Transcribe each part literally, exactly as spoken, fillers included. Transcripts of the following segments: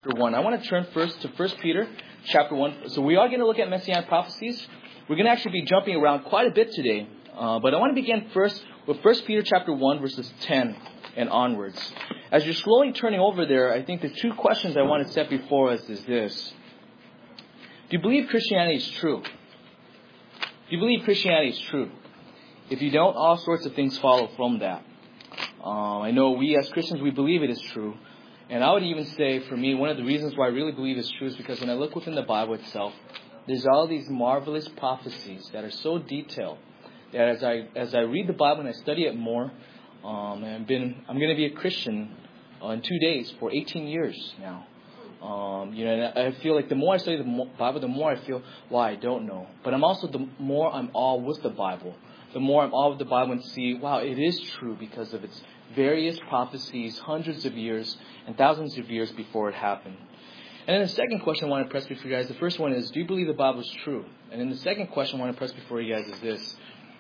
chapter one. I want to turn first to First Peter chapter one. So we are going to look at Messianic prophecies. We're going to actually be jumping around quite a bit today. Uh, but I want to begin first with First Peter chapter one, verses ten and onwards. As you're slowly turning over there, I think the two questions I want to set before us is this. Do you believe Christianity is true? Do you believe Christianity is true? If you don't, all sorts of things follow from that. Um, I know we as Christians, we believe it is true. And I would even say, for me, one of the reasons why I really believe it's true is because when I look within the Bible itself, there's all these marvelous prophecies that are so detailed that as I as I read the Bible and I study it more, um, and I've been I'm going to be a Christian uh, in two days for eighteen years now. Um, you know, and I feel like the more I study the Bible, the more I feel, well, I don't know. But I'm also the more I'm all with the Bible, the more I'm all with the Bible and see, wow, it is true because of its various prophecies, hundreds of years and thousands of years before it happened. And then the second question I want to press before you guys, the first one is, do you believe the Bible is true? And then the second question I want to press before you guys is this,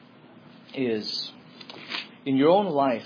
is, in your own life,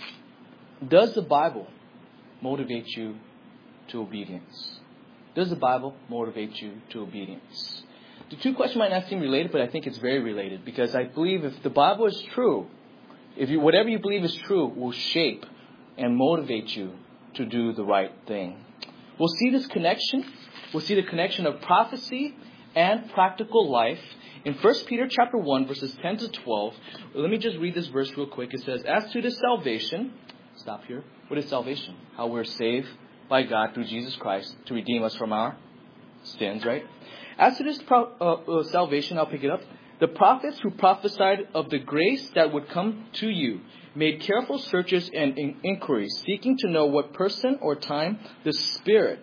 does the Bible motivate you to obedience? Does the Bible motivate you to obedience? The two questions might not seem related, but I think it's very related, because I believe if the Bible is true, if you, whatever you believe is true will shape and motivate you to do the right thing. We'll see this connection. We'll see the connection of prophecy and practical life in First Peter chapter one, verses ten to twelve. Let me just read this verse real quick. It says, as to the salvation, stop here. What is salvation? How we're saved by God through Jesus Christ to redeem us from our sins, right? As to this pro- uh, uh, salvation, I'll pick it up. The prophets who prophesied of the grace that would come to you made careful searches and in- inquiries, seeking to know what person or time the Spirit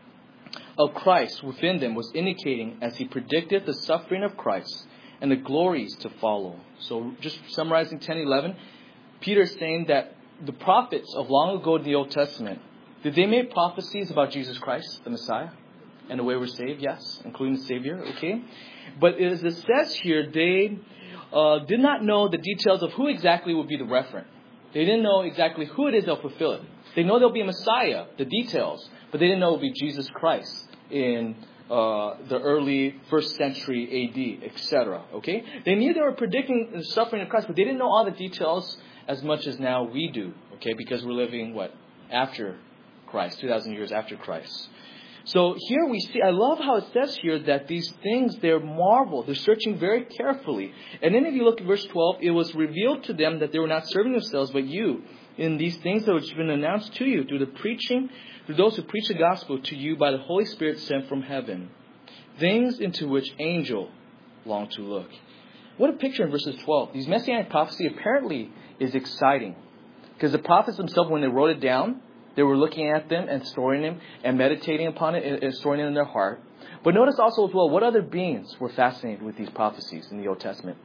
of Christ within them was indicating as he predicted the suffering of Christ and the glories to follow. So just summarizing ten eleven, Peter is saying that the prophets of long ago in the Old Testament, did they make prophecies about Jesus Christ, the Messiah, and the way we're saved? Yes, including the Savior, okay? But as it says here, they uh, did not know the details of who exactly would be the referent. They didn't know exactly who it is they'll fulfill it. They know there'll be a Messiah, the details, but they didn't know it would be Jesus Christ in uh, the early first century A D, et cetera. Okay? They knew they were predicting the suffering of Christ, but they didn't know all the details as much as now we do, okay? Because we're living, what, after Christ, two thousand years after Christ. So here we see, I love how it says here that these things, they're marvel. They're searching very carefully. And then if you look at verse twelve, it was revealed to them that they were not serving themselves, but you, in these things that have been announced to you through the preaching, through those who preach the gospel to you by the Holy Spirit sent from heaven. Things into which angel long to look. What a picture in verses twelve. These messianic prophecy apparently is exciting. Because the prophets themselves, when they wrote it down, they were looking at them and storing them and meditating upon it and storing it in their heart. But notice also as well, what other beings were fascinated with these prophecies in the Old Testament?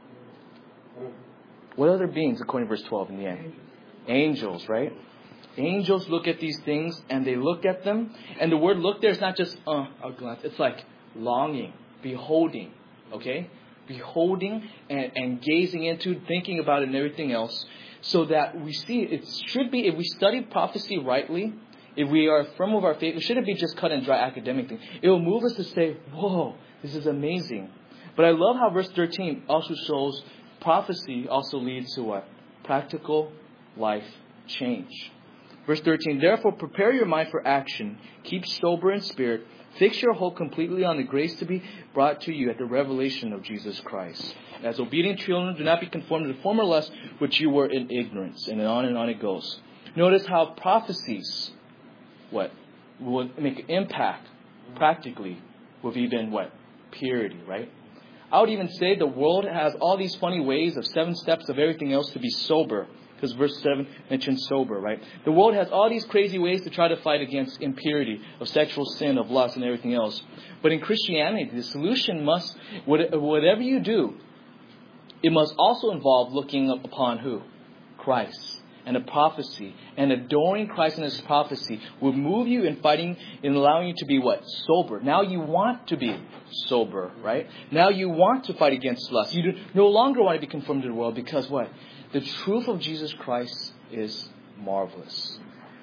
What other beings, according to verse twelve in the end? Angels, right? Angels look at these things and they look at them. And the word look there is not just, uh, I'll glance. It's like longing, beholding, okay? Beholding and, and gazing into, thinking about it and everything else. So that we see, it should be, if we study prophecy rightly, if we are firm of our faith, it shouldn't be just cut and dry academic thing. It will move us to say, whoa, this is amazing. But I love how verse thirteen also shows prophecy also leads to what? Practical life change. Verse thirteen, therefore prepare your mind for action. Keep sober in spirit. Fix your hope completely on the grace to be brought to you at the revelation of Jesus Christ. As obedient children, do not be conformed to the former lust which you were in ignorance. And on and on it goes. Notice how prophecies, what, will make an impact practically with even what? Purity, right? I would even say the world has all these funny ways of seven steps of everything else to be sober. Because verse seven mentions sober, right? The world has all these crazy ways to try to fight against impurity, of sexual sin, of lust, and everything else. But in Christianity, the solution must, whatever you do, it must also involve looking upon who? Christ. And a prophecy. And adoring Christ and His prophecy will move you in fighting, in allowing you to be what? Sober. Now you want to be sober, right? Now you want to fight against lust. You do no longer want to be conformed to the world because what? The truth of Jesus Christ is marvelous.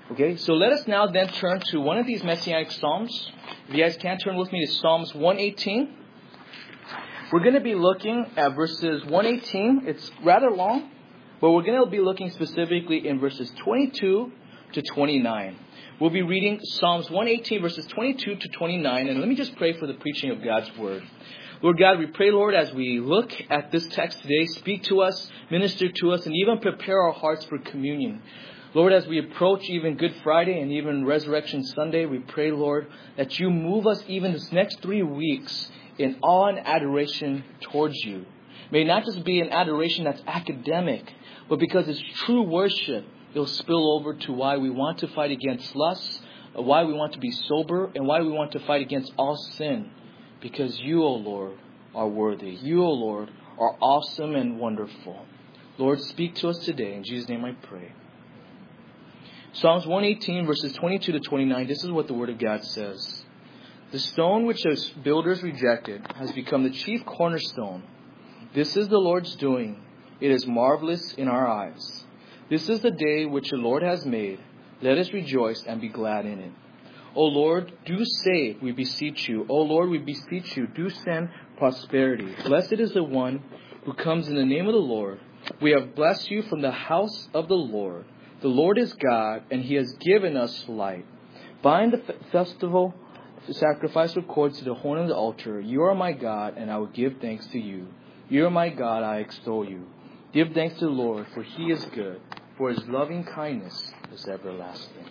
Okay, so let us now then turn to one of these Messianic Psalms. If you guys can, turn with me to Psalms one eighteen. We're going to be looking at verses one eighteen. It's rather long, but we're going to be looking specifically in verses twenty-two to twenty-nine. We'll be reading Psalms one eighteen, verses twenty-two to twenty-nine. And let me just pray for the preaching of God's Word. Lord God, we pray, Lord, as we look at this text today, speak to us, minister to us, and even prepare our hearts for communion. Lord, as we approach even Good Friday and even Resurrection Sunday, we pray, Lord, that you move us even this next three weeks in awe and adoration towards you. May it not just be an adoration that's academic, but because it's true worship, it'll spill over to why we want to fight against lust, why we want to be sober, and why we want to fight against all sin. Because you, O Lord, are worthy. You, O Lord, are awesome and wonderful. Lord, speak to us today. In Jesus' name I pray. Psalms one eighteen, verses twenty-two to twenty-nine, this is what the Word of God says. The stone which the builders rejected has become the chief cornerstone. This is the Lord's doing. It is marvelous in our eyes. This is the day which the Lord has made. Let us rejoice and be glad in it. O Lord, do save, we beseech you. O Lord, we beseech you, do send prosperity. Blessed is the one who comes in the name of the Lord. We have blessed you from the house of the Lord. The Lord is God, and He has given us light. Bind the festival sacrifice of cords to the horn of the altar. You are my God, and I will give thanks to you. You are my God, I extol you. Give thanks to the Lord, for He is good, for His loving kindness is everlasting.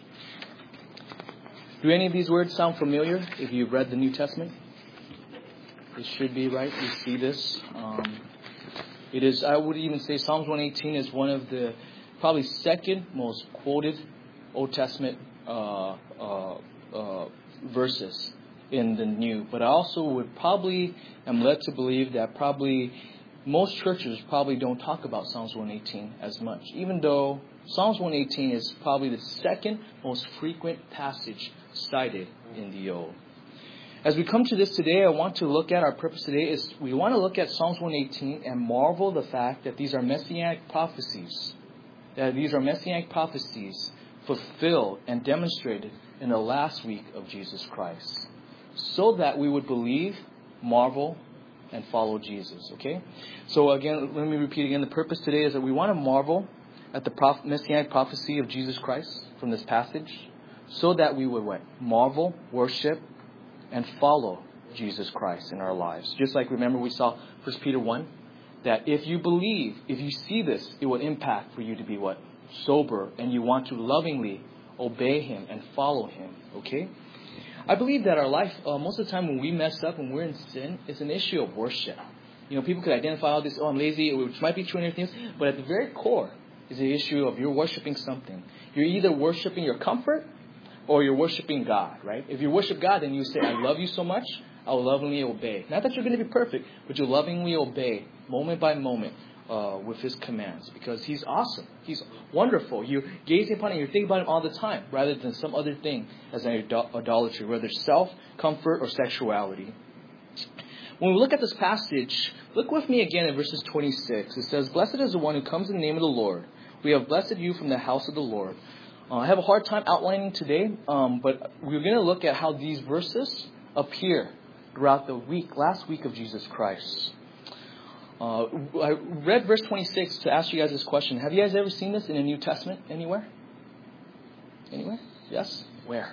Do any of these words sound familiar if you've read the New Testament? It should be, right? You see this. Um, it is, I would even say Psalms one eighteen is one of the probably second most quoted Old Testament uh, uh, uh, verses in the New. But I also would probably, am led to believe that probably most churches probably don't talk about Psalms one eighteen as much. Even though Psalms one eighteen is probably the second most frequent passage cited in the Old. As we come to this today, I want to look at, our purpose today is we want to look at Psalms one eighteen and marvel the fact that these are Messianic prophecies. That these are Messianic prophecies fulfilled and demonstrated in the last week of Jesus Christ. So that we would believe, marvel, and follow Jesus. Okay? So again, let me repeat again. The purpose today is that we want to marvel at the proph- Messianic prophecy of Jesus Christ from this passage. So that we would what? Marvel, worship, and follow Jesus Christ in our lives. Just like, remember, we saw First Peter one. That if you believe, if you see this, it will impact for you to be what? Sober. And you want to lovingly obey Him and follow Him. Okay? I believe that our life, uh, most of the time when we mess up, when we're in sin, it's an issue of worship. You know, people could identify all this, oh, I'm lazy, which might be true and everything else. But at the very core is the issue of you're worshiping something. You're either worshiping your comfort or you're worshiping God, right? If you worship God, then you say, I love you so much, I will lovingly obey. Not that you're going to be perfect, but you lovingly obey moment by moment uh, with His commands. Because He's awesome. He's wonderful. You're gazing upon Him, you're thinking about Him all the time, rather than some other thing as an idolatry, whether self, comfort, or sexuality. When we look at this passage, look with me again at verses twenty-six. It says, Blessed is the one who comes in the name of the Lord. We have blessed you from the house of the Lord. Uh, I have a hard time outlining today, um, but we're going to look at how these verses appear throughout the week, last week of Jesus Christ. Uh, I read verse twenty-six to ask you guys this question. Have you guys ever seen this in the New Testament anywhere? Anywhere? Yes? Where?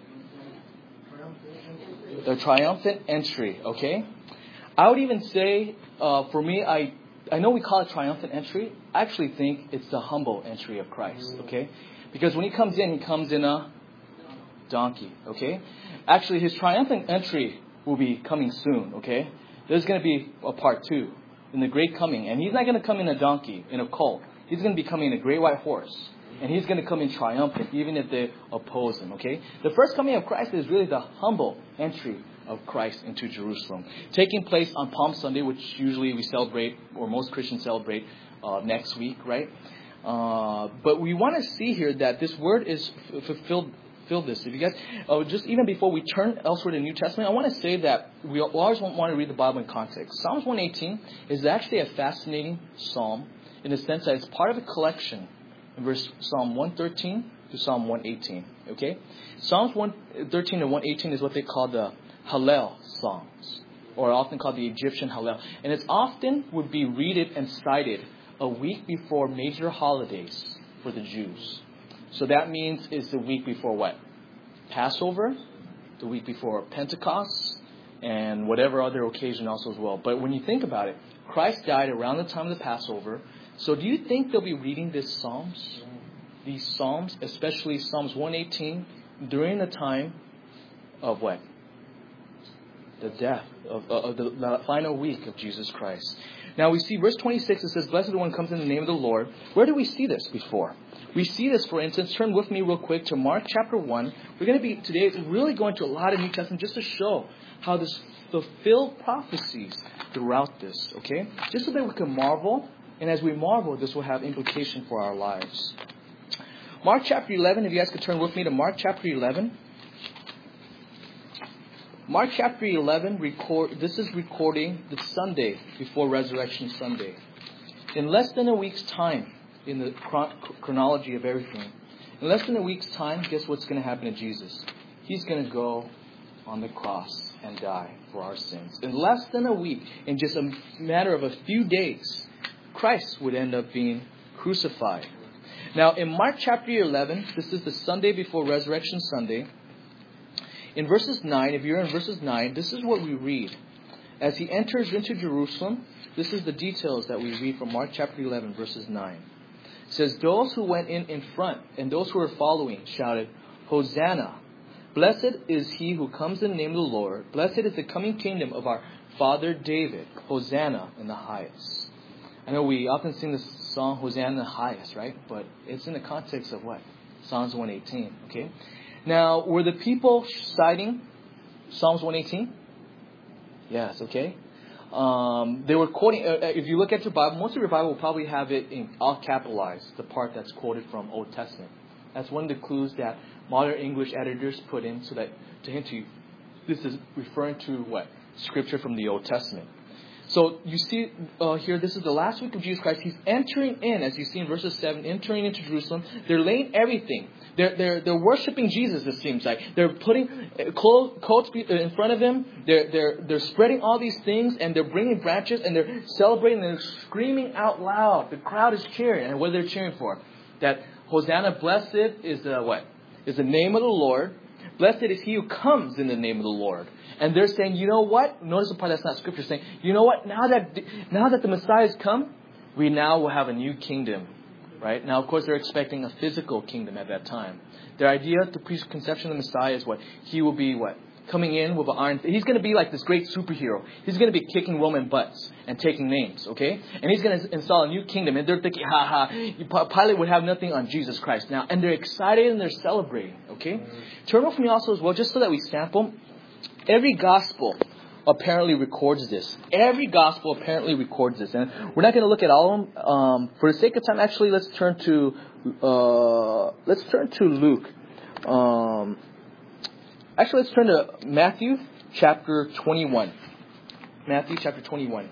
The triumphant entry, okay? I would even say, uh, for me, I I know we call it triumphant entry. I actually think it's the humble entry of Christ, okay? Because when He comes in, He comes in a donkey, okay? Actually, His triumphant entry will be coming soon, okay? There's going to be a part two in the great coming. And He's not going to come in a donkey, in a colt. He's going to be coming in a great white horse. And He's going to come in triumphant, even if they oppose Him, okay? The first coming of Christ is really the humble entry of Christ into Jerusalem, taking place on Palm Sunday, which usually we celebrate, or most Christians celebrate uh, next week, right? Uh, but we want to see here that this word is f- fulfilled. Fill this. If you guys, uh, just even before we turn elsewhere to the New Testament, I want to say that we always want to read the Bible in context. Psalms one eighteen is actually a fascinating psalm in the sense that it's part of a collection in verse Psalm one thirteen to Psalm one eighteen. Okay? Psalms one thirteen and one eighteen is what they call the Hallel Psalms, or often called the Egyptian Hallel. And it's often would be read and cited a week before major holidays for the Jews. So that means it's the week before what? Passover, the week before Pentecost, and whatever other occasion also as well. But when you think about it, Christ died around the time of the Passover. So do you think they'll be reading these Psalms? These Psalms, especially Psalms one eighteen, during the time of what? The death, of, of the, the final week of Jesus Christ. Now we see verse twenty-six, it says, Blessed one comes in the name of the Lord. Where do we see this before? We see this, for instance, turn with me real quick to Mark chapter one. We're going to be today really going to a lot of New Testament just to show how this fulfilled prophecies throughout this, okay? Just so that we can marvel, and as we marvel, this will have implication for our lives. Mark chapter eleven, if you guys could turn with me to Mark chapter eleven. Mark chapter eleven, record. This is recording the Sunday before Resurrection Sunday. In less than a week's time, in the chron- chronology of everything, in less than a week's time, guess what's going to happen to Jesus? He's going to go on the cross and die for our sins. In less than a week, in just a matter of a few days, Christ would end up being crucified. Now, in Mark chapter eleven, this is the Sunday before Resurrection Sunday. In verses nine, if you're in verses nine, this is what we read. As he enters into Jerusalem, this is the details that we read from Mark chapter eleven, verses nine. It says, Those who went in in front and those who were following shouted, Hosanna! Blessed is he who comes in the name of the Lord. Blessed is the coming kingdom of our father David. Hosanna in the highest. I know we often sing this song, Hosanna in the highest, right? But it's in the context of what? Psalms one eighteen, okay? Now, were the people citing Psalms one eighteen? Yes, okay. Um, they were quoting, uh, if you look at your Bible, most of your Bible will probably have it in all capitalized, the part that's quoted from Old Testament. That's one of the clues that modern English editors put in so that to hint you, this is referring to what? Scripture from the Old Testament. So you see uh, here, this is the last week of Jesus Christ. He's entering in, as you see in verses seven, entering into Jerusalem. They're laying everything. They're they're they're worshiping Jesus. It seems like they're putting coats in front of him. They're they're they're spreading all these things, and they're bringing branches, and they're celebrating, and they're screaming out loud. The crowd is cheering, and what are they cheering for? That Hosanna, blessed is the what? Is the name of the Lord. Blessed is he who comes in the name of the Lord. And they're saying, you know what? Notice the part that's not scripture, saying, you know what? Now that now that the Messiah has come, we now will have a new kingdom. Right? Now, of course, they're expecting a physical kingdom at that time. Their idea, the preconception of the Messiah is what? He will be what? Coming in with an iron. He's going to be like this great superhero. He's going to be kicking Roman butts and taking names, okay? And he's going to install a new kingdom. And they're thinking, ha ha, Pilate would have nothing on Jesus Christ now. And they're excited and they're celebrating, okay? Turn with me also as well, just so that we sample. Every gospel apparently records this. Every gospel apparently records this. And we're not going to look at all of them. Um, for the sake of time, actually, let's turn to, uh, let's turn to Luke. Um, Actually, let's turn to Matthew chapter twenty-one. Matthew chapter twenty-one.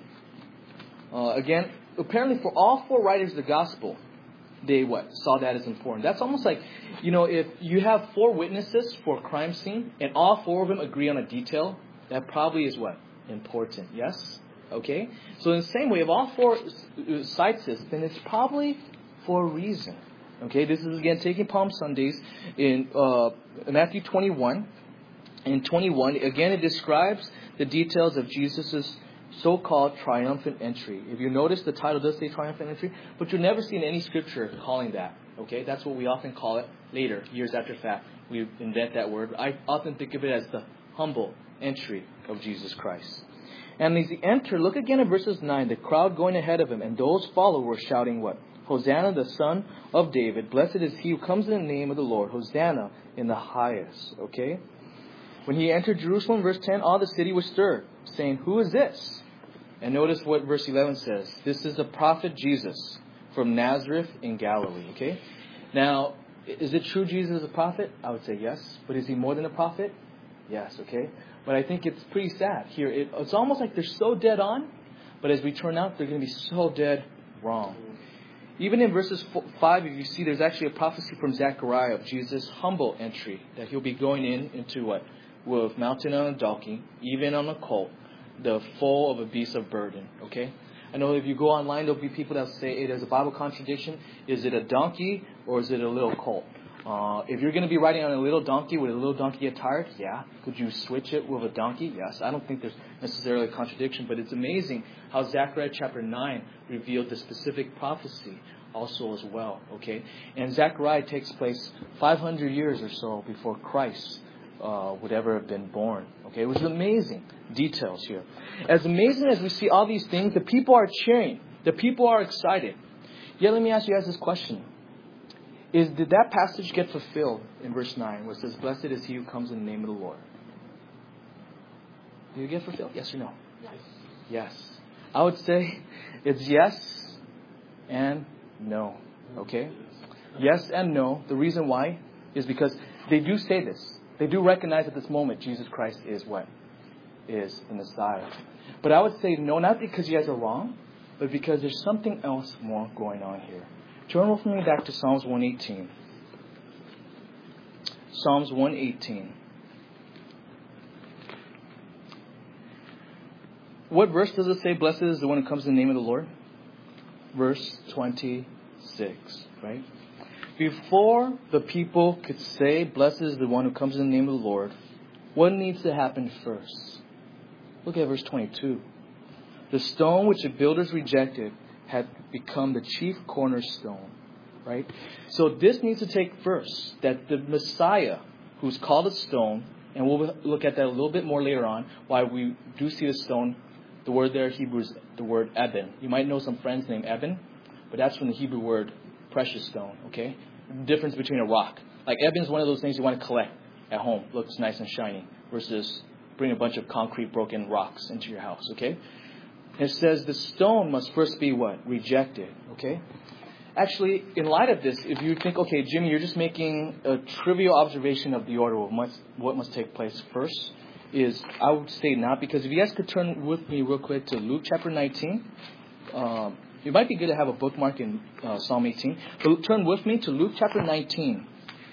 Uh, again, apparently for all four writers of the gospel, they what? Saw that as important. That's almost like, you know, if you have four witnesses for a crime scene and all four of them agree on a detail, that probably is what? Important. Yes? Okay? So in the same way, if all four cites this, then it's probably for a reason. Okay? This is again taking Palm Sundays in uh, Matthew twenty-one. In twenty-one, again, it describes the details of Jesus' so-called triumphant entry. If you notice, the title does say triumphant entry, but you'll never see in any scripture calling that. Okay, that's what we often call it later, years after fact. We invent that word. I often think of it as the humble entry of Jesus Christ. And as he entered, look again at verses nine, the crowd going ahead of him, and those followers shouting what? Hosanna, the Son of David. Blessed is he who comes in the name of the Lord. Hosanna in the highest. Okay? When he entered Jerusalem, verse ten, all the city was stirred, saying, Who is this? And notice what verse eleven says. This is the prophet Jesus from Nazareth in Galilee. Okay? Now, is it true Jesus is a prophet? I would say yes. But is he more than a prophet? Yes. Okay? But I think it's pretty sad here. It, it's almost like they're so dead on, but as we turn out, they're going to be so dead wrong. Even in verses five, if you see, there's actually a prophecy from Zechariah of Jesus' humble entry, that he'll be going in into what? With mounted on a donkey, even on a colt, the foal of a beast of burden. Okay? I know if you go online, there'll be people that say, hey, there's a Bible contradiction. Is it a donkey or is it a little colt? Uh, if you're going to be riding on a little donkey, would a little donkey get tired? Yeah. Could you switch it with a donkey? Yes. I don't think there's necessarily a contradiction, but it's amazing how Zechariah chapter nine revealed the specific prophecy also as well. Okay? And Zechariah takes place five hundred years or so before Christ uh, would ever have been born. Okay? It was amazing details here. As amazing as we see all these things, the people are cheering. The people are excited. Yet let me ask you guys this question. Is did that passage get fulfilled in verse nine where it says, blessed is he who comes in the name of the Lord? Did it get fulfilled? Yes or no? Yes. Yes. I would say it's yes and no. Okay? Yes and no. The reason why is because they do say this. They do recognize at this moment Jesus Christ is what? Is the Messiah. But I would say no, not because you guys are wrong, but because there's something else more going on here. Turn with me back to Psalms one eighteen. Psalms one eighteen. What verse does it say, blessed is the one who comes in the name of the Lord? Verse twenty-six, right? Before the people could say, blessed is the one who comes in the name of the Lord, what needs to happen first? Look at verse twenty-two. The stone which the builders rejected had become the chief cornerstone, right? So this needs to take first, that the Messiah, who's called a stone, and we'll look at that a little bit more later on, why we do see the stone. The word there in Hebrew is the word Eben. You might know some friends named Eben, but that's from the Hebrew word precious stone, okay? The difference between a rock. Like Eben is one of those things you want to collect at home. Looks nice and shiny, versus bring a bunch of concrete broken rocks into your house, okay? It says the stone must first be what? Rejected. Okay? Actually, in light of this, if you think, okay, Jimmy, you're just making a trivial observation of the order of what must, what must take place first, is I would say not, because if you guys could turn with me real quick to Luke chapter nineteen, um, it might be good to have a bookmark in uh, Psalm eighteen. But turn with me to Luke chapter nineteen,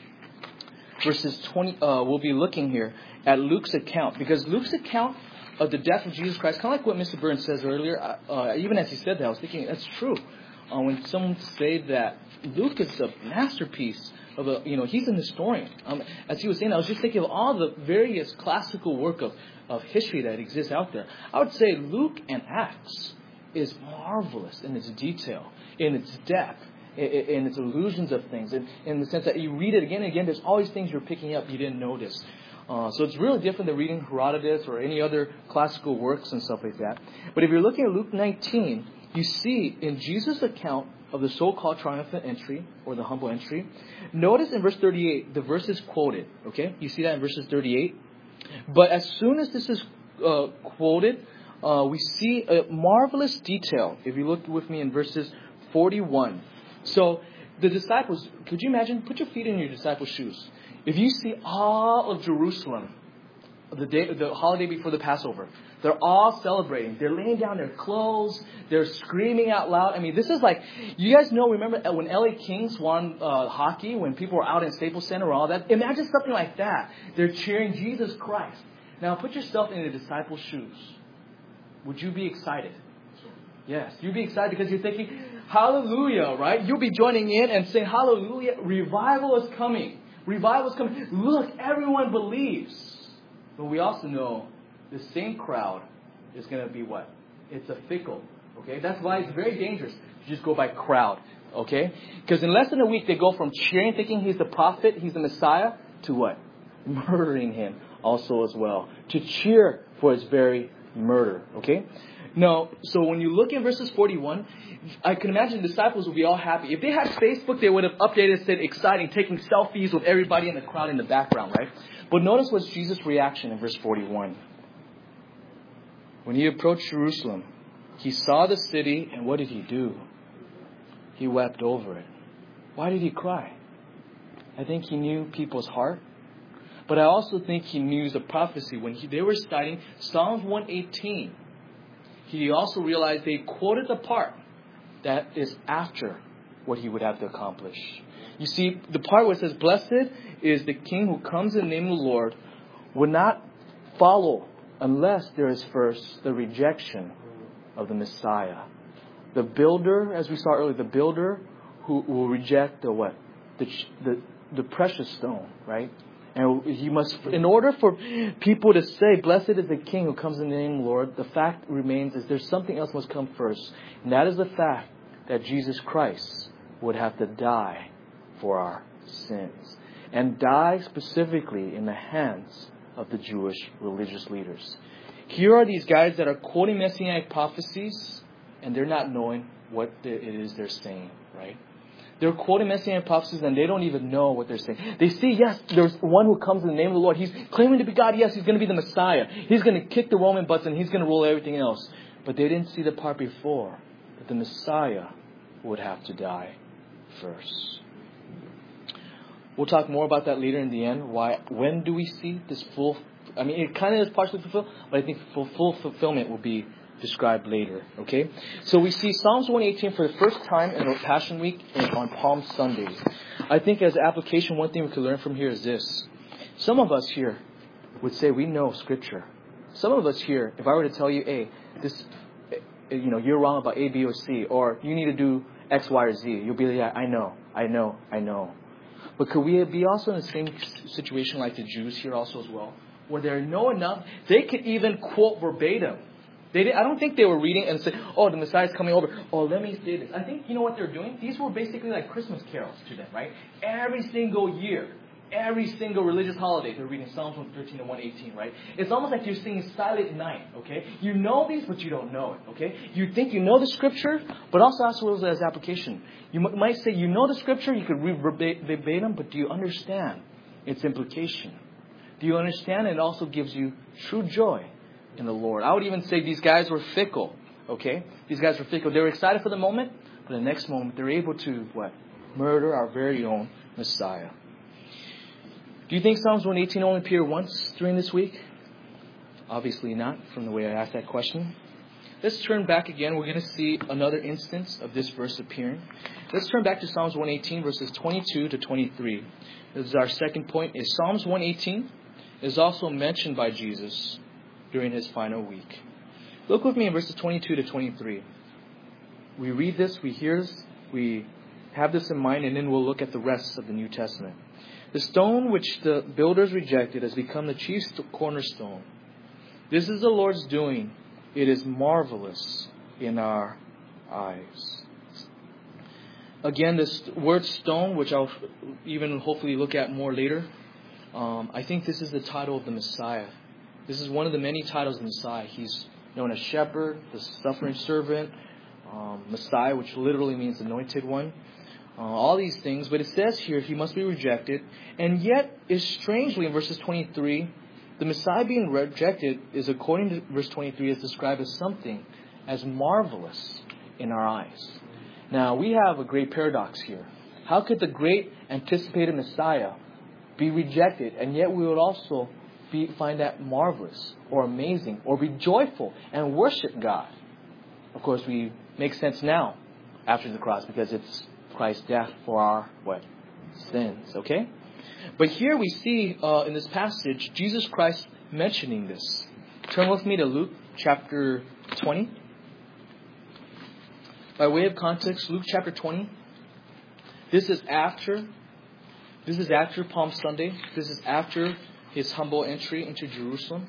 verses twenty. Uh, we'll be looking here at Luke's account, because Luke's account of the death of Jesus Christ, kind of like what Mister Burns says earlier, uh, even as he said that, I was thinking that's true. Uh, when someone say that Luke is a masterpiece of a, you know, he's an historian. Um, as he was saying, I was just thinking of all the various classical work of, of history that exists out there. I would say Luke and Acts is marvelous in its detail, in its depth, in, in its allusions of things, in, in the sense that you read it again and again, there's always things you're picking up you didn't notice. Uh, so it's really different than reading Herodotus or any other classical works and stuff like that. But if you're looking at Luke nineteen, you see in Jesus' account of the so-called triumphant entry or the humble entry, notice in verse thirty-eight, the verse is quoted. Okay? You see that in verses thirty-eight? But as soon as this is uh, quoted, uh, we see a marvelous detail. If you look with me in verses forty-one. So the disciples, could you imagine? Put your feet in your disciples' shoes. If you see all of Jerusalem, the day, the holiday before the Passover, they're all celebrating. They're laying down their clothes. They're screaming out loud. I mean, this is like, you guys know, remember when L A Kings won uh, hockey, when people were out in Staples Center or all that? Imagine something like that. They're cheering Jesus Christ. Now, put yourself in the disciples' shoes. Would you be excited? Yes, you'd be excited because you're thinking, hallelujah, right? You'll be joining in and saying, hallelujah, revival is coming. Revival is coming. Look, everyone believes. But we also know the same crowd is going to be what? It's a fickle. Okay? That's why it's very dangerous to just go by crowd. Okay? Because in less than a week, they go from cheering, thinking he's the prophet, he's the Messiah, to what? Murdering him also as well. To cheer for his very murder. Okay? Now, so when you look in verses forty-one, I can imagine the disciples would be all happy. If they had Facebook, they would have updated, said exciting, taking selfies with everybody in the crowd in the background, right? But notice what's Jesus' reaction in verse forty-one. When he approached Jerusalem, he saw the city, and what did he do? He wept over it. Why did he cry? I think he knew people's heart. But I also think he knew the prophecy. When he, they were studying Psalms one eighteen, he also realized they quoted the part that is after what he would have to accomplish. You see, the part where it says, blessed is the king who comes in the name of the Lord, would not follow unless there is first the rejection of the Messiah. The builder, as we saw earlier, the builder who will reject the what? The, the, the precious stone, right? And he must, in order for people to say, blessed is the king who comes in the name of the Lord, the fact remains is there's something else must come first. And that is the fact that Jesus Christ would have to die for our sins. And die specifically in the hands of the Jewish religious leaders. Here are these guys that are quoting messianic prophecies, and they're not knowing what it is they're saying, right? They're quoting messianic prophecies and they don't even know what they're saying. They see, yes, there's one who comes in the name of the Lord. He's claiming to be God. Yes, he's going to be the Messiah. He's going to kick the Roman butts and he's going to rule everything else. But they didn't see the part before that the Messiah would have to die first. We'll talk more about that later in the end. Why? When do we see this full? I mean, it kind of is partially fulfilled, but I think full, full fulfillment will be described later. Okay, so we see Psalms one eighteen for the first time in Passion Week and on Palm Sunday. I think as application, one thing we could learn from here is this: some of us here would say we know Scripture. Some of us here, if I were to tell you, "Hey, this, you know, you're wrong about A, B, or C, or you need to do X, Y, or Z," you'll be like, "Yeah, I know, I know, I know." But could we be also in the same situation like the Jews here also as well, where they know enough, they could even quote verbatim. They did, I don't think they were reading and said, "Oh, the Messiah's coming over. Oh, let me say this." I think, you know what they're doing? These were basically like Christmas carols to them, right? Every single year, every single religious holiday, they're reading Psalms one thirteen and one eighteen, right? It's almost like you're singing Silent Night, okay? You know these, but you don't know it, okay? You think you know the Scripture, but also as well as application. You m- might say you know the Scripture, you could read verbatim, but do you understand its implication? Do you understand? It also gives you true joy in the Lord. I would even say these guys were fickle, okay? These guys were fickle. They were excited for the moment, but the next moment they're able to, what? Murder our very own Messiah. Do you think Psalms one eighteen only appeared once during this week? Obviously not, from the way I asked that question. Let's turn back again. We're going to see another instance of this verse appearing. Let's turn back to Psalms one eighteen, verses twenty-two to twenty-three. This is our second point. Is Psalms one eighteen is also mentioned by Jesus during his final week. Look with me in verses twenty-two to twenty-three. We read this, we hear this, we have this in mind, and then we'll look at the rest of the New Testament. The stone which the builders rejected has become the chief cornerstone. This is the Lord's doing. It is marvelous in our eyes. Again, this word stone, which I'll even hopefully look at more later, um, I think this is the title of the Messiah. This is one of the many titles of the Messiah. He's known as Shepherd, the suffering servant, um, Messiah, which literally means anointed one. Uh, all these things. But it says here he must be rejected. And yet, is strangely in verses twenty-three, the Messiah being rejected is, according to verse twenty-three, is described as something as marvelous in our eyes. Now, we have a great paradox here. How could the great anticipated Messiah be rejected, and yet we would also be, find that marvelous or amazing or be joyful and worship God? Of course, we make sense now after the cross because it's Christ's death for our what? Sins, okay? But here we see uh, in this passage Jesus Christ mentioning this. Turn with me to Luke chapter twenty. By way of context, Luke chapter twenty. This is after this is after Palm Sunday. This is after his humble entry into Jerusalem.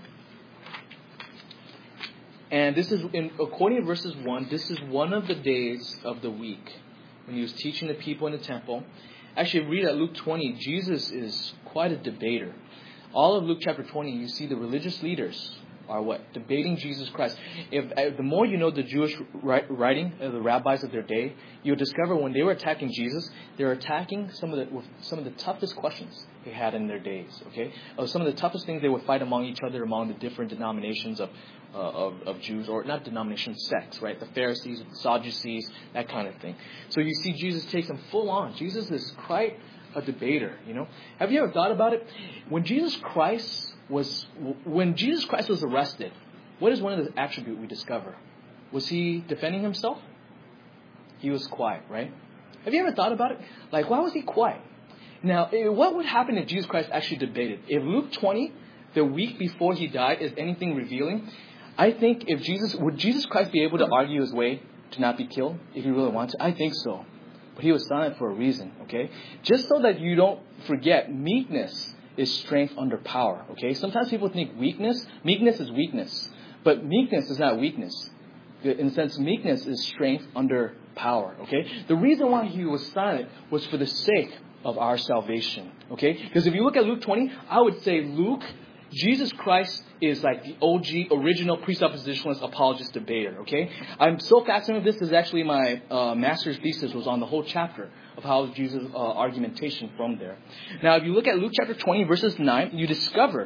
And this is, in, according to verses one, this is one of the days of the week when he was teaching the people in the temple. Actually, read at Luke twenty. Jesus is quite a debater. All of Luke chapter twenty, you see the religious leaders are what? Debating Jesus Christ. If uh, the more you know the Jewish writing, uh, the rabbis of their day, you'll discover when they were attacking Jesus, they were attacking some of the with some of the toughest questions they had in their days. Okay, uh, some of the toughest things they would fight among each other, among the different denominations of uh, of, of Jews, or not denominations, sects, right? The Pharisees, the Sadducees, that kind of thing. So you see, Jesus takes them full on. Jesus is quite a debater. You know, have you ever thought about it? When Jesus Christ was when Jesus Christ was arrested, what is one of the attributes we discover? Was he defending himself? He was quiet, right? Have you ever thought about it? Like, why was he quiet? Now, what would happen if Jesus Christ actually debated? If Luke twenty, the week before he died, is anything revealing, I think if Jesus, would Jesus Christ be able to argue his way to not be killed if he really wanted to? I think so. But he was silent for a reason, okay? Just so that you don't forget, meekness is strength under power, okay? Sometimes people think weakness, meekness is weakness. But meekness is not weakness. In a sense, meekness is strength under power, okay? The reason why he was silent was for the sake of our salvation, okay? Because if you look at Luke twenty, I would say Luke, Jesus Christ is like the O G, original presuppositionalist apologist debater, okay? I'm so fascinated with this. This is actually my uh, master's thesis was on the whole chapter of how Jesus' uh, argumentation from there. Now, if you look at Luke chapter twenty, verses nine, you discover,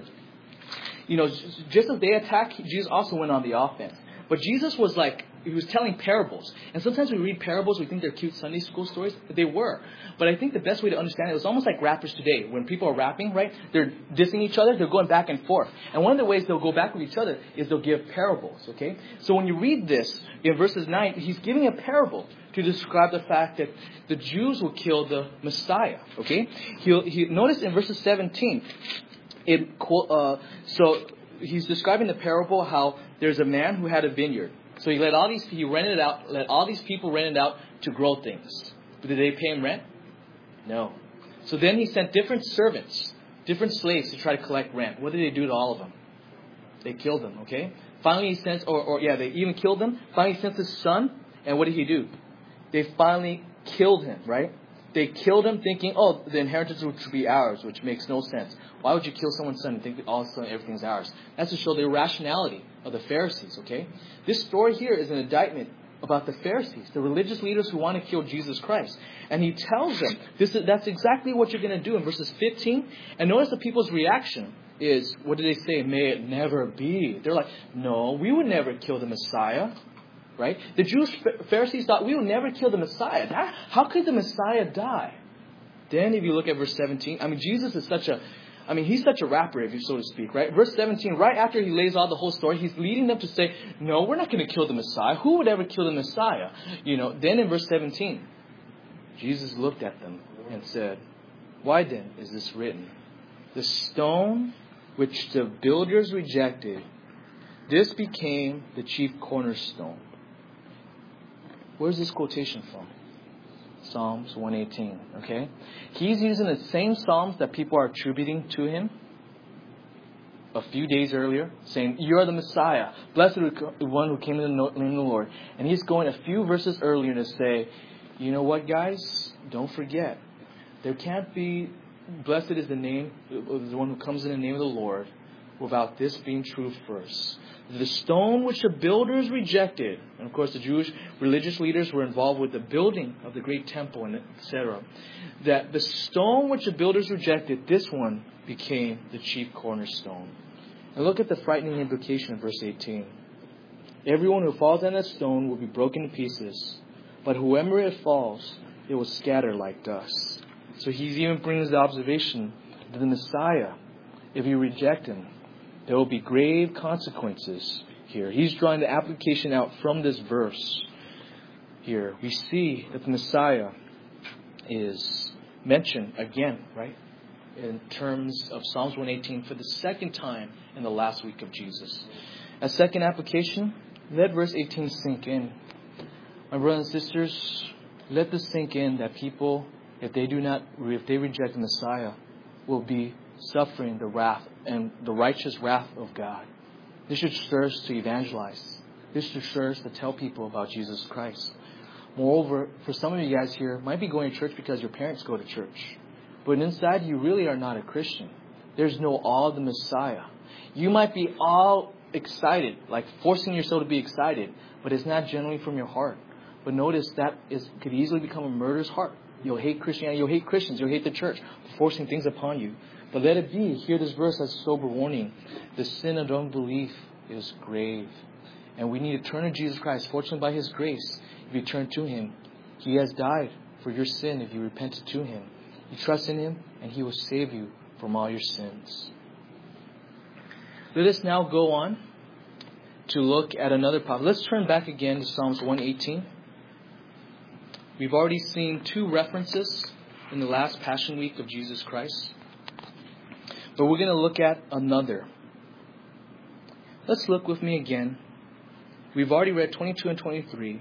you know, just as they attacked, Jesus also went on the offense. But Jesus was like, he was telling parables. And sometimes we read parables, we think they're cute Sunday school stories. But they were. But I think the best way to understand it, it was almost like rappers today. When people are rapping, right, they're dissing each other, they're going back and forth. And one of the ways they'll go back with each other is they'll give parables, okay? So when you read this, in verses nine, he's giving a parable to describe the fact that the Jews will kill the Messiah, okay? He'll, he, notice in verses seventeen, it, uh, so he's describing the parable how there's a man who had a vineyard. So he let all these he rented it out, let all these people rent it out to grow things. But did they pay him rent? No. So then he sent different servants, different slaves to try to collect rent. What did they do to all of them? They killed them, okay? Finally he sent, or, or yeah, they even killed them. Finally he sent his son, and what did he do? They finally killed him, right? They killed him thinking, oh, the inheritance would be ours, which makes no sense. Why would you kill someone's son and think that all of a sudden everything's ours? That's to show the irrationality of the Pharisees, okay? This story here is an indictment about the Pharisees, the religious leaders who want to kill Jesus Christ. And he tells them, this is, that's exactly what you're going to do in verses fifteen. And notice the people's reaction is, what do they say? May it never be. They're like, no, we would never kill the Messiah. Right? The Jewish Pharisees thought, we will never kill the Messiah. That, how could the Messiah die? Then if you look at verse seventeen, I mean, Jesus is such a, I mean, he's such a rapper, if you so to speak, right? Verse seventeen, right after he lays out the whole story, he's leading them to say, no, we're not going to kill the Messiah. Who would ever kill the Messiah? You know, then in verse seventeen, Jesus looked at them and said, why then is this written? The stone which the builders rejected, this became the chief cornerstone. Where's this quotation from? Psalms one eighteen, okay? He's using the same Psalms that people are attributing to him a few days earlier, saying, you are the Messiah. Blessed is the one who came in the name of the Lord. And he's going a few verses earlier to say, you know what, guys? Don't forget. There can't be, blessed is the name of the one who comes in the name of the Lord, without this being true first. The stone which the builders rejected, and of course the Jewish religious leaders were involved with the building of the great temple, and et cetera. That the stone which the builders rejected, this one became the chief cornerstone. And look at the frightening implication of verse eighteen. Everyone who falls on that stone will be broken to pieces, but whoever it falls, it will scatter like dust. So he even brings the observation that the Messiah, if you reject him, there will be grave consequences here. He's drawing the application out from this verse here. We see that the Messiah is mentioned again, right? In terms of Psalms one eighteen for the second time in the last week of Jesus. A second application, let verse eighteen sink in. My brothers and sisters, let this sink in that people, if they do not, if they reject the Messiah, will be suffering the wrath and the righteous wrath of God. This should stir us to evangelize. This should stir us to tell people about Jesus Christ. Moreover, for some of you guys here, might be going to church because your parents go to church. But inside, you really are not a Christian. There's no awe of the Messiah. You might be all excited, like forcing yourself to be excited, but it's not generally from your heart. But notice that is could easily become a murderous heart. You'll hate Christianity, you'll hate Christians, you'll hate the church, forcing things upon you. But let it be. Hear this verse as a sober warning. The sin of unbelief is grave. And we need to turn to Jesus Christ. Fortunately, by His grace, if you turn to Him, He has died for your sin if you repent to Him. You trust in Him, and He will save you from all your sins. Let us now go on to look at another prophet. Let's turn back again to Psalms one eighteen. We've already seen two references in the last Passion Week of Jesus Christ. But we're going to look at another. Let's look with me again. We've already read twenty-two and twenty-three.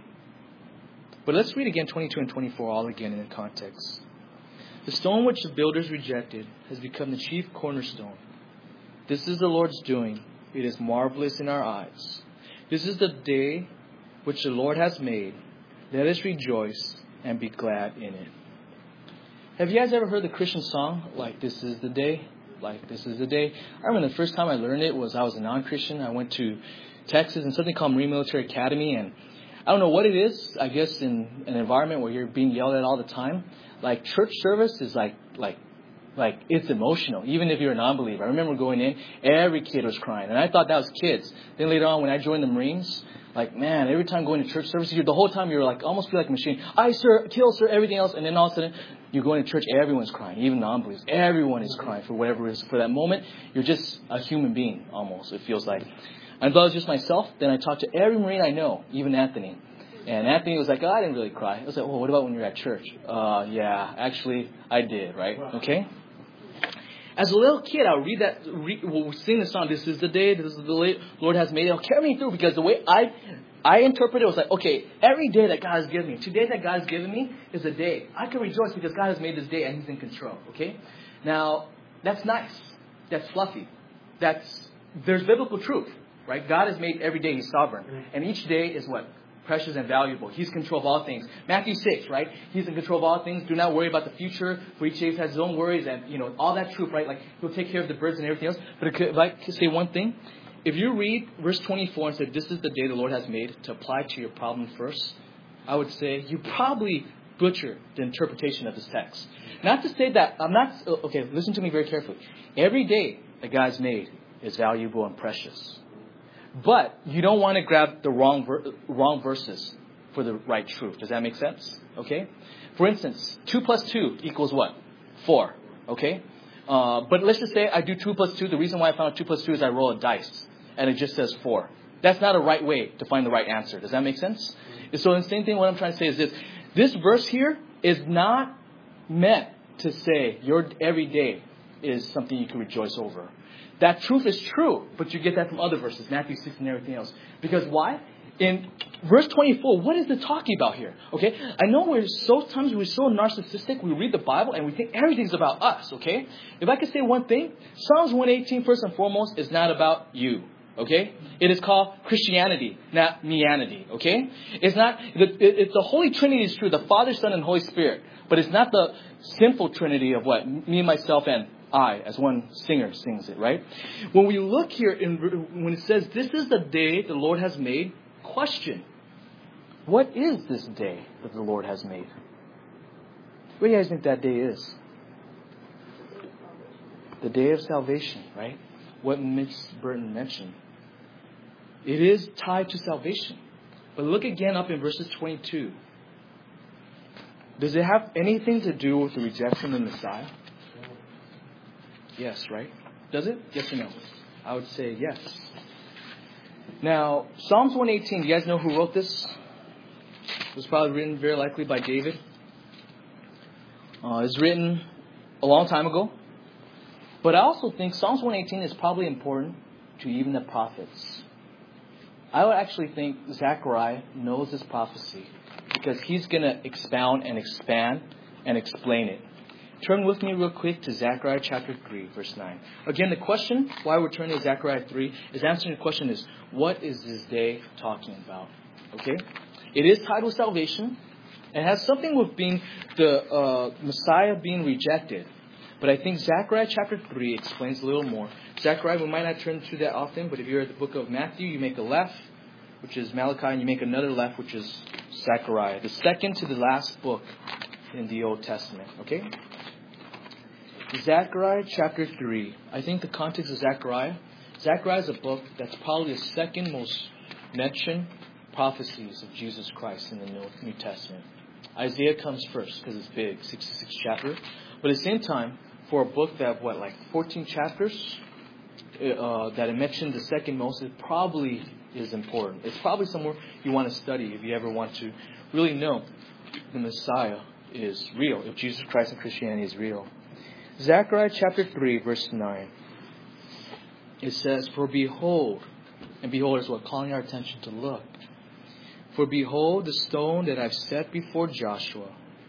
But let's read again twenty-two and twenty-four all again in the context. The stone which the builders rejected has become the chief cornerstone. This is the Lord's doing. It is marvelous in our eyes. This is the day which the Lord has made. Let us rejoice and be glad in it. Have you guys ever heard the Christian song, like, this is the day, like, this is the day? I remember the first time I learned it was I was a non-Christian. I went to Texas and something called Marine Military Academy, and I don't know what it is. I guess in an environment where you're being yelled at all the time, like church service is like, like, like it's emotional, even if you're a non-believer. I remember going in, every kid was crying, and I thought that was kids. Then later on, when I joined the Marines, like, man, every time going to church service, you're, the whole time you're like, almost feel like a machine. I, sir, kill, sir, everything else. And then all of a sudden, you go into church, everyone's crying, even non-believers. Everyone is crying for whatever it is. For that moment, you're just a human being, almost, it feels like. I thought it was just myself. Then I talked to every Marine I know, even Anthony. And Anthony was like, oh, I didn't really cry. I was like, oh, what about when you're at church? Uh, yeah, actually, I did, right? Okay? As a little kid, I'll read that, read, we'll sing the song, this is the day, this is the day Lord has made. It'll carry me through, because the way I I interpret it was like, okay, every day that God has given me, today that God has given me is a day. I can rejoice because God has made this day and He's in control, okay? Now, that's nice. That's fluffy. That's, there's biblical truth, right? God has made every day He's sovereign. And each day is what? Precious and valuable. He's in control of all things. Matthew six, right? He's in control of all things. Do not worry about the future, for each day has his own worries, and, you know, all that truth, right? Like, He'll take care of the birds and everything else. But if I could say one thing, if you read verse twenty-four and said, this is the day the Lord has made, to apply to your problem first, I would say you probably butcher the interpretation of this text. Not to say that, I'm not, okay, listen to me very carefully. Every day that God's made is valuable and precious. But you don't want to grab the wrong ver- wrong verses for the right truth. Does that make sense? Okay? For instance, two plus two equals what? four. Okay? Uh, but let's just say I do two plus two. The reason why I found two plus two is I roll a dice. And it just says four. That's not a right way to find the right answer. Does that make sense? So the same thing, what I'm trying to say is this. This verse here is not meant to say your every day is something you can rejoice over. That truth is true, but you get that from other verses, Matthew six and everything else. Because why? In verse twenty-four, what is it talking about here? Okay, I know we're so times we're so narcissistic. We read the Bible and we think everything's about us. Okay, if I could say one thing, Psalms one eighteen, first and foremost, is not about you. Okay, it is called Christianity, not meanity. Okay, it's not. The, it's the Holy Trinity is true, the Father, Son, and Holy Spirit, but it's not the sinful Trinity of what me, myself, and I, as one singer sings it, right? When we look here, in, when it says, this is the day the Lord has made, question, what is this day that the Lord has made? What do you guys think that day is? The day of salvation, right? What Miss Burton mentioned. It is tied to salvation. But look again up in verses twenty-two. Does it have anything to do with the rejection of the Messiah? Yes, right? Does it? Yes or no? I would say yes. Now, Psalms one eighteen, do you guys know who wrote this? It was probably written very likely by David. Uh, it was written a long time ago. But I also think Psalms one eighteen is probably important to even the prophets. I would actually think Zechariah knows this prophecy because he's going to expound and expand and explain it. Turn with me real quick to Zechariah chapter three, verse nine. Again, the question why we're turning to Zechariah three is answering the question is, what is this day talking about? Okay? It is tied with salvation. It has something with being the uh, Messiah being rejected. But I think Zechariah chapter three explains a little more. Zechariah, we might not turn to that often, but if you're at the book of Matthew, you make a left, which is Malachi, and you make another left, which is Zechariah. The second to the last book in the Old Testament. Okay? Zechariah chapter three. I think the context of Zechariah. Zechariah is a book that's probably the second most mentioned prophecies of Jesus Christ in the New Testament. Isaiah comes first because it's big, sixty-six chapters. But at the same time, for a book that, what, like fourteen chapters, uh, that I mentioned the second most, it probably is important. It's probably somewhere you want to study if you ever want to really know. the Messiah is real, if Jesus Christ and Christianity is real. Zechariah chapter three, verse nine. It says, "For behold," and behold is what? Calling our attention to look. "For behold, the stone that I've set before Joshua,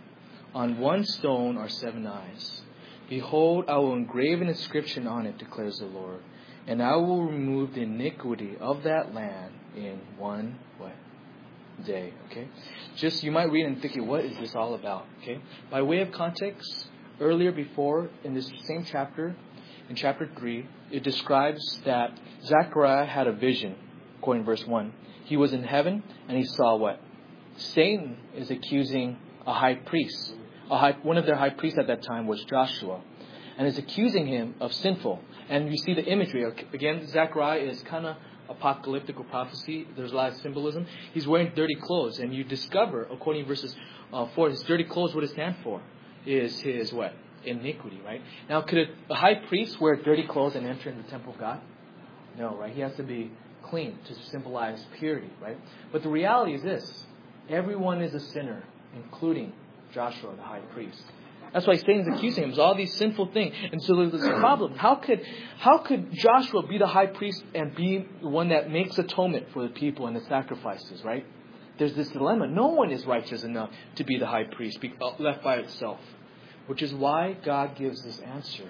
on one stone are seven eyes. Behold, I will engrave an inscription on it, declares the Lord, and I will remove the iniquity of that land in one what? Day." Okay? Just, you might read and think, what is this all about? Okay? By way of context, earlier before, in this same chapter, in chapter three, it describes that Zechariah had a vision, according to verse one. He was in heaven, and he saw what? Satan is accusing a high priest. A high, one of their high priests at that time was Joshua, and is accusing him of sinful. And you see the imagery. Again, Zechariah is kind of apocalyptic prophecy. There's a lot of symbolism. He's wearing dirty clothes, and you discover, according to verses uh, four, his dirty clothes, what it stand for? Is his what? Iniquity, right? Now, could a, a high priest wear dirty clothes and enter in the temple of God? No, right? He has to be clean to symbolize purity, right? But the reality is this: everyone is a sinner, including Joshua, the high priest. That's why Satan's accusing him of all these sinful things. And so there's this problem. How could how could Joshua be the high priest and be the one that makes atonement for the people and the sacrifices, right? There's this dilemma. No one is righteous enough to be the high priest, be left by itself. Which is why God gives this answer.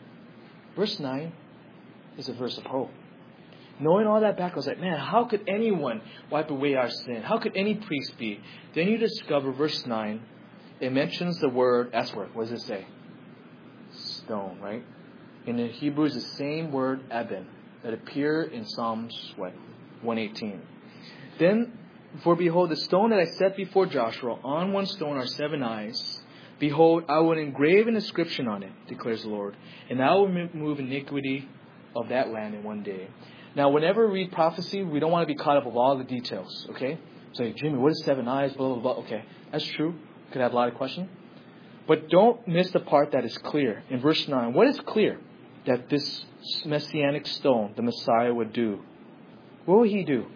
Verse nine is a verse of hope. Knowing all that back, I was like, man, how could anyone wipe away our sin? How could any priest be? Then you discover verse nine. It mentions the word S word. What does it say? Stone, right? In the Hebrew is the same word eben that appear in Psalms what? one eighteen. Then, for behold, the stone that I set before Joshua, on one stone are seven eyes. Behold, I will engrave an inscription on it, declares the Lord, and I will remove iniquity of that land in one day. Now, whenever we read prophecy, we don't want to be caught up with all the details, okay? So, Jimmy, what is seven eyes? Blah, blah, blah. Okay, that's true. Could have a lot of questions. But don't miss the part that is clear. In verse nine, what is clear? That this messianic stone, the Messiah, would do. What will he do?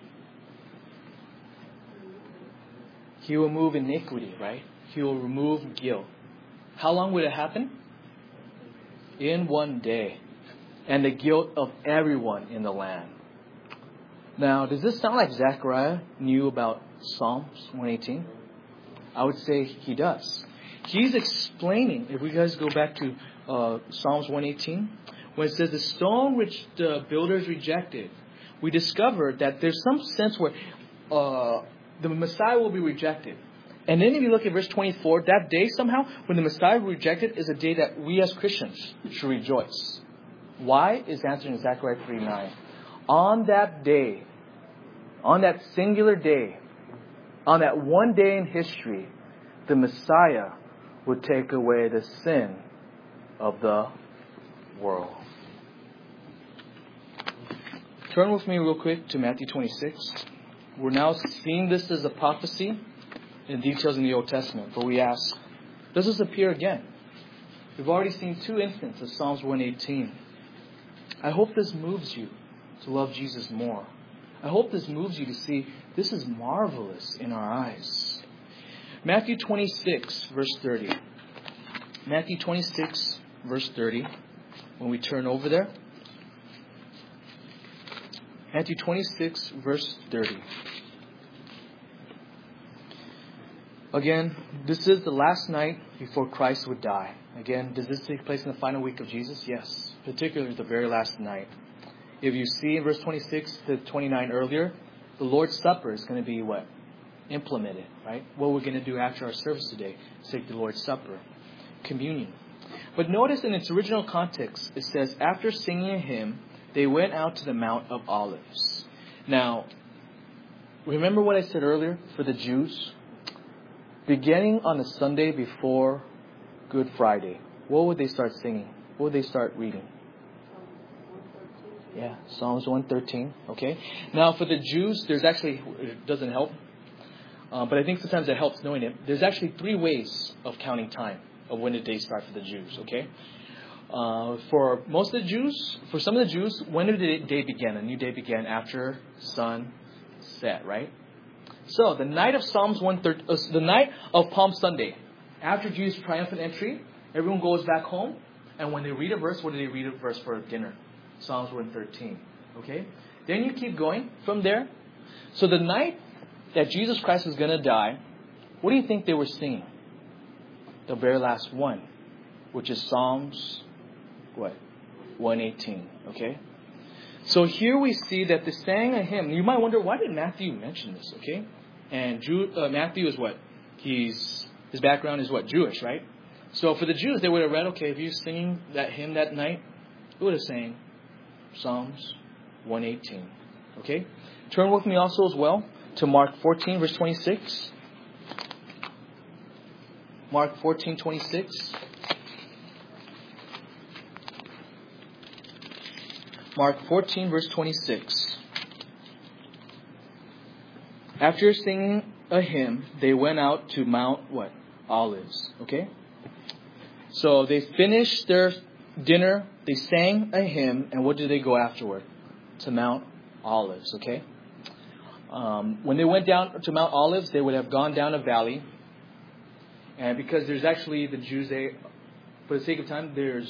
He will remove iniquity, right? He will remove guilt. How long would it happen? In one day. And the guilt of everyone in the land. Now, does this sound like Zechariah knew about Psalms one eighteen? I would say he does. He's explaining, if we guys go back to uh, Psalms one eighteen, when it says the stone which the builders rejected, we discovered that there's some sense where uh, the Messiah will be rejected. And then if you look at verse twenty-four, that day somehow, when the Messiah was rejected, is a day that we as Christians should rejoice. Why? Is answered in Zechariah three nine. On that day, on that singular day, on that one day in history, the Messiah would take away the sin of the world. Turn with me real quick to Matthew twenty-six. We're now seeing this as a prophecy in details in the Old Testament. But we ask, does this appear again? We've already seen two instances of Psalms one eighteen. I hope this moves you to love Jesus more. I hope this moves you to see this is marvelous in our eyes. Matthew twenty-six, verse thirty. Matthew twenty-six, verse thirty. When we turn over there. Matthew twenty-six, verse thirty. Again, this is the last night before Christ would die. Again, does this take place in the final week of Jesus? Yes. Particularly the very last night. If you see in verse twenty-six to twenty-nine earlier, the Lord's Supper is going to be what? Implemented, right? What we're going to do after our service today is take the Lord's Supper. Communion. But notice in its original context, it says, after singing a hymn, they went out to the Mount of Olives. Now, remember what I said earlier for the Jews? Beginning on the Sunday before Good Friday, what would they start singing? What would they start reading? Yeah, Psalms one thirteen. Okay. Now, for the Jews, there's actually, it doesn't help, uh, but I think sometimes it helps knowing it. There's actually three ways of counting time of when the day starts for the Jews. Okay. Uh, for most of the Jews, for some of the Jews, when did the day begin? A new day began after sun set, right? So the night of Psalms one thirty, uh, the night of Palm Sunday, after Jesus' triumphant entry, everyone goes back home, and when they read a verse, what do they read a verse for dinner? Psalms one thirteen. Okay? Then you keep going from there. So the night that Jesus Christ was going to die, what do you think they were singing? The very last one, which is Psalms, what? one eighteen. Okay? So here we see that they sang a hymn. You might wonder, why did Matthew mention this? Okay? And Jew, uh, Matthew is what? He's his background is what? Jewish, right? So for the Jews, they would have read, okay, if you're singing that hymn that night, they would have sang Psalms one eighteen. Okay? Turn with me also as well to Mark fourteen, verse twenty-six. Mark fourteen, twenty-six. Mark fourteen, verse twenty-six. After singing a hymn, they went out to Mount what? Olives. Okay? So they finished their dinner, they sang a hymn, and what did they go afterward? To Mount Olives. Okay? Um, when they went down to Mount Olives, they would have gone down a valley. And because there's actually the Jews, they, for the sake of time, there's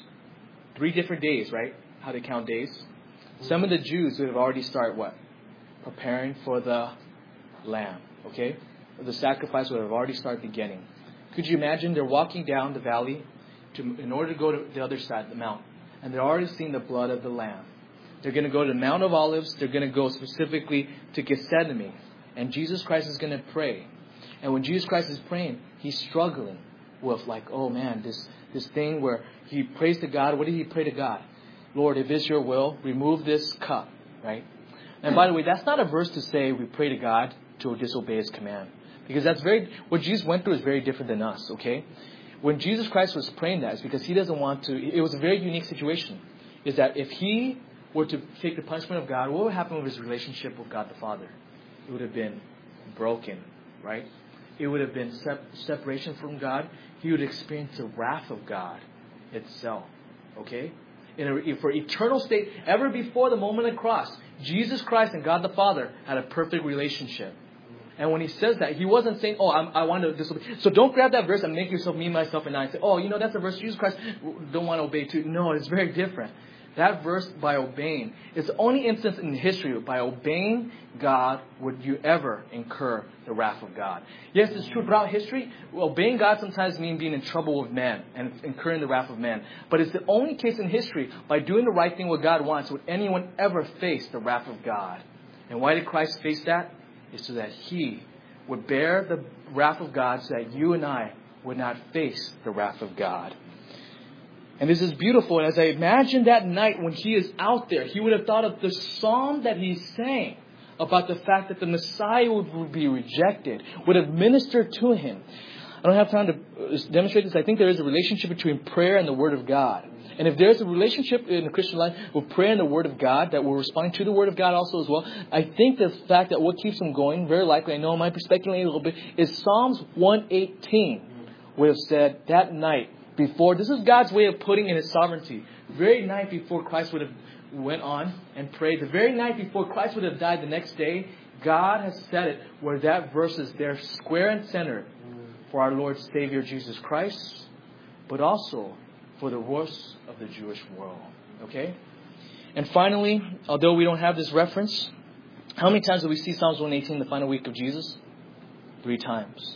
three different days, right? How they count days. Some of the Jews would have already started what? Preparing for the lamb. Okay? The sacrifice would have already started beginning. Could you imagine they're walking down the valley to, in order to go to the other side of the mountain. And they're already seeing the blood of the lamb. They're going to go to the Mount of Olives. They're going to go specifically to Gethsemane. And Jesus Christ is going to pray. And when Jesus Christ is praying, he's struggling with like, oh man, this, this thing where he prays to God. What did he pray to God? Lord, if it's your will, remove this cup, right? And by the way, that's not a verse to say we pray to God to disobey his command. Because that's very, what Jesus went through is very different than us, okay? When Jesus Christ was praying that, it's because he doesn't want to, it was a very unique situation. Is that if he were to take the punishment of God, what would happen with his relationship with God the Father? It would have been broken, right? It would have been sep- separation from God. He would experience the wrath of God itself, okay? In a, for eternal state, ever before the moment of the cross, Jesus Christ and God the Father had a perfect relationship. And when he says that, he wasn't saying, oh, I'm, I want to disobey. So don't grab that verse and make yourself me, myself, and I and say, oh, you know, that's a verse Jesus Christ don't want to obey too. No, it's very different. That verse, by obeying, it's the only instance in history by obeying God would you ever incur the wrath of God. Yes, it's true throughout history. Obeying God sometimes means being in trouble with man and incurring the wrath of man. But it's the only case in history by doing the right thing what God wants would anyone ever face the wrath of God. And why did Christ face that? It's so that he would bear the wrath of God so that you and I would not face the wrath of God. And this is beautiful. And as I imagine that night when he is out there, he would have thought of the psalm that he sang about the fact that the Messiah would be rejected, would have ministered to him. I don't have time to demonstrate this. I think there is a relationship between prayer and the Word of God. And if there's a relationship in the Christian life with prayer and the Word of God, that we're responding to the Word of God also as well, I think the fact that what keeps them going, very likely, I know I might be speculating a little bit, is Psalms one eighteen would have said that night before, this is God's way of putting in his sovereignty, very night before Christ would have went on and prayed, the very night before Christ would have died the next day, God has said it where that verse is there square and center for our Lord Savior Jesus Christ, but also for the worst of the Jewish world. Okay? And finally, although we don't have this reference, how many times do we see Psalms one eighteen, the final week of Jesus? Three times.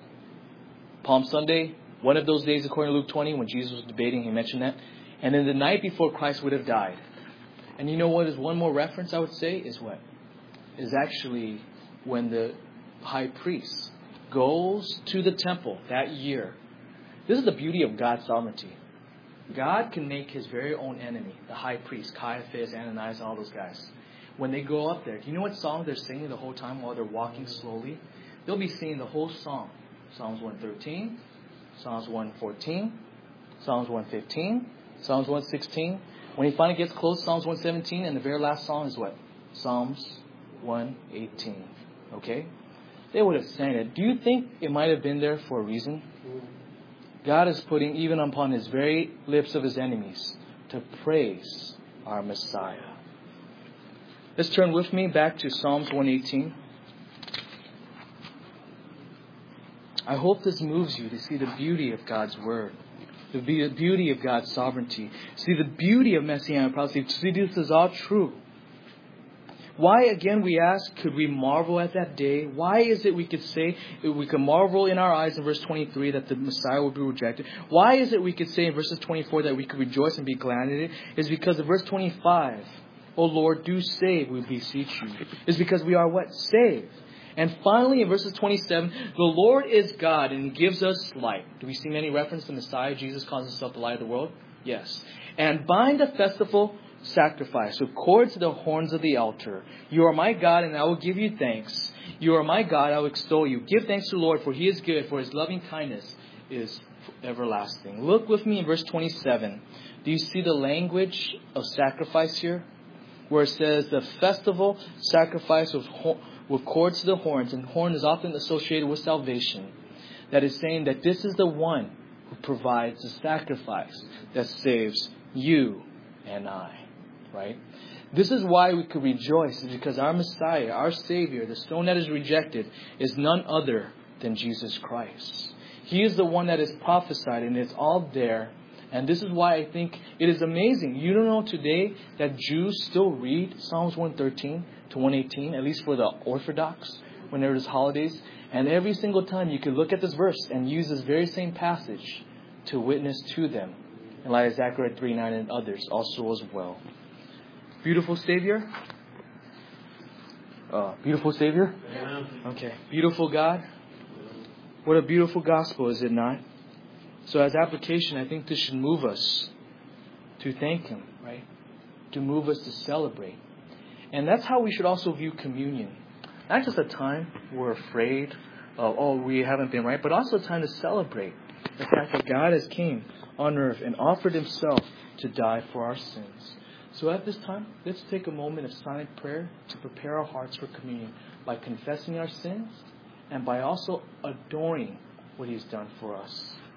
Palm Sunday, one of those days according to Luke twenty, when Jesus was debating, he mentioned that. And then the night before Christ would have died. And you know what is one more reference I would say is what? Is actually when the high priest goes to the temple that year. This is the beauty of God's sovereignty. God can make his very own enemy, the high priest, Caiaphas, Ananias, all those guys. When they go up there, do you know what song they're singing the whole time while they're walking slowly? They'll be singing the whole song. Psalms one thirteen, Psalms one fourteen, Psalms one fifteen, Psalms one sixteen. When he finally gets close, Psalms one seventeen, and the very last song is what? Psalms one eighteen. Okay? They would have sang it. Do you think it might have been there for a reason? God is putting even upon his very lips of his enemies to praise our Messiah. Let's turn with me back to Psalms one eighteen. I hope this moves you to see the beauty of God's Word, the be- beauty of God's sovereignty, see the beauty of Messianic prophecy, to see this is all true. Why, again, we ask, could we marvel at that day? Why is it we could say, we could marvel in our eyes in verse twenty-three that the Messiah will be rejected? Why is it we could say in verses twenty-four that we could rejoice and be glad in it? It's because of verse twenty-five, O Lord, do save, we beseech you. It's because we are what? Saved. And finally, in verses twenty-seven, the Lord is God and He gives us light. Do we see many references to Messiah? Jesus calls Himself the light of the world? Yes. And bind the festival sacrifice with cords to the horns of the altar. You are my God, and I will give you thanks. You are my God, I will extol you. Give thanks to the Lord, for He is good, for His loving kindness is everlasting. Look with me in verse twenty-seven. Do you see the language of sacrifice here? Where it says the festival sacrifice with, with cords to the horns, and horn is often associated with salvation. That is saying that this is the one who provides the sacrifice that saves you and I. Right? This is why we could rejoice, is because our Messiah, our Savior, the stone that is rejected, is none other than Jesus Christ. He is the one that is prophesied, and it's all there. And this is why I think it is amazing. You don't know today that Jews still read Psalms one thirteen to one eighteen, at least for the Orthodox, when there is holidays. And every single time you can look at this verse and use this very same passage to witness to them. And like Zechariah three nine and others also as well. Beautiful Savior? Uh, beautiful Savior? Yeah. Okay. Beautiful God? What a beautiful gospel, is it not? So as application, I think this should move us to thank Him, right? To move us to celebrate. And that's how we should also view communion. Not just a time we're afraid of, oh, we haven't been right, but also a time to celebrate the fact that God has came on earth and offered Himself to die for our sins. So at this time, let's take a moment of silent prayer to prepare our hearts for communion by confessing our sins and by also adoring what He's done for us.